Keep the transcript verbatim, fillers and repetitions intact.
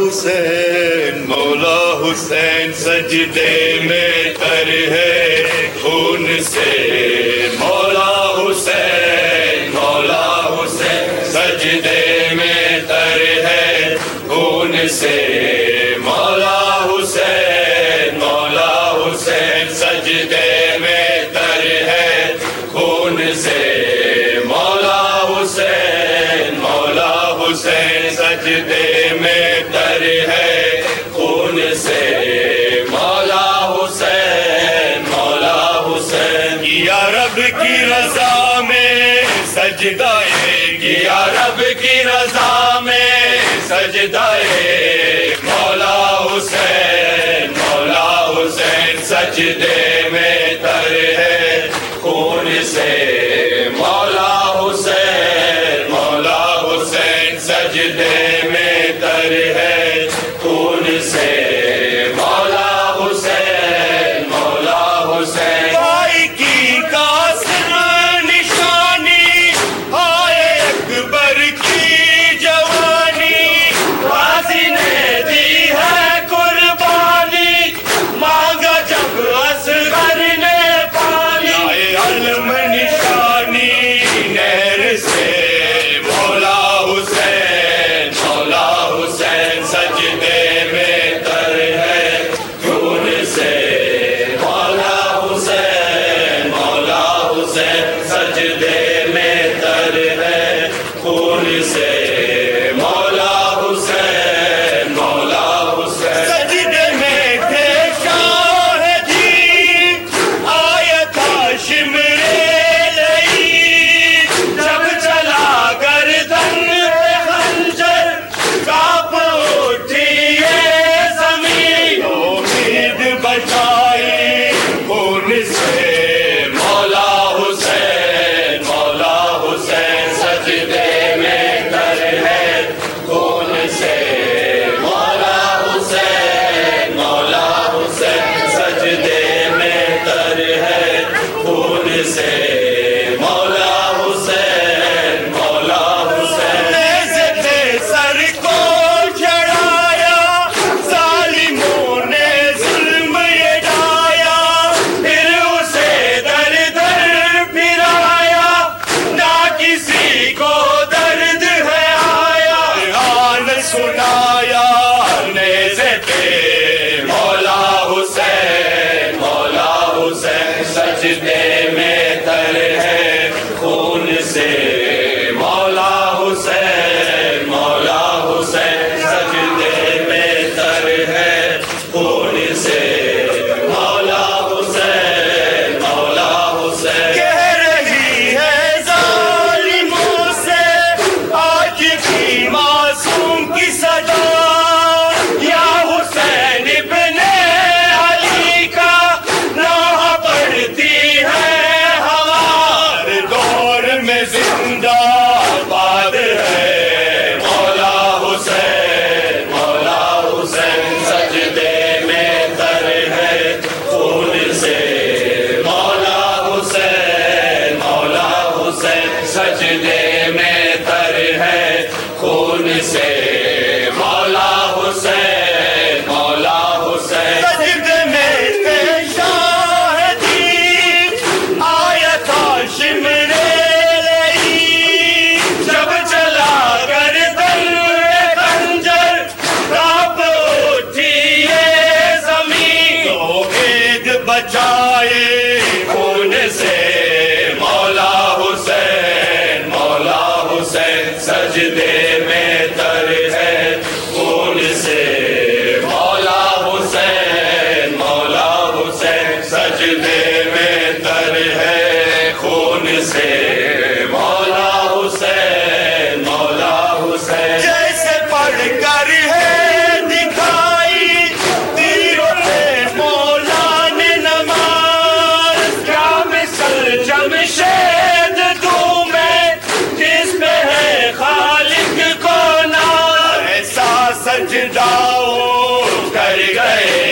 حسین مولا حسین سجدے میں تر ہے خون سے مولا حسین مولا حسین سجدے میں تر ہے خون سے مولا حسین مولا حسین سجدے میں تر ہے خون سے مولا حسین مولا حسین سجدے میں تر ہے خون سے مولا حسین مولا حسین کیا رب کی رضا میں سجدہ کیا رب کی رضا میں سجدہ مولا حسین مولا حسین سجدے میں تر ہے خون سے مولا حسین مولا حسین سجدے میں تر ہے خون سے مولا حسین مولا حسین بھائی کی قاسم نشانی آئے اکبر کی جوانی غازی نے دی ہے قربانی مانگا جب اصغر نے پانی آئے علم نشانی نہر سے مولا حسین مولا حسین سجدے میں تر ہے خون سے مولا حسین مولا حسین سجدے میں تر ہے خون سے مولا حسین مولا حسین سجدے میں تھے شاہ جی آیا تھا شمرے لئی جب چلا گردن خنجر کانپ اٹھی یہ زمین امید بچائی خون سے مولا حسین مولا حسین سجدے میں تر ہے خون سے مولا حسین مولا حسین سجدے میں تر ہے خون سے مولا حسین مولا حسین نیزے سے سر کو چڑھایا ظالموں نے ظلم یہ ڈھایا پھر اسے در در پھرایا نہ کسی کو درد ہے آیا حال سنایا نیزے پہ مولا حسین مولا حسین سجدے میں تر ہے خون سے مولا حسین مولا حسین سجدے میں تر ہے خون سے مولا حسین مولا حسین کہہ رہی ہے ظالموں سے آج کی معصوم کی صدا یا حسین ابن علی کا نوحہ پڑھتی ہے ہمار دور میں زندہ باد ہے مولا حسین مولا حسین سجدے میں تر ہے خون سے مولا حسین مولا حسین سجدے میں تر ہے خون سے مولا حسین مولا حسین سجدے میں تھے شاہ جی آیا تھا شمرے لئی جب چلا گردن خنجر کانپ اٹھی یہ زمین امید بچائے خون سے مولا حسین مولا حسین سجدے میں تر ہے خون سے مولا حسین مولا حسین سجدے میں تر ہے خون سے مولا حسین مولا حسین جیسے پڑھ کر ہے دکھائی تیروں پہ مولا نے نماز کیا مثل جمشید دوں میں جس پہ ہے خالق کو ناز ایسا سجدہ کر گئے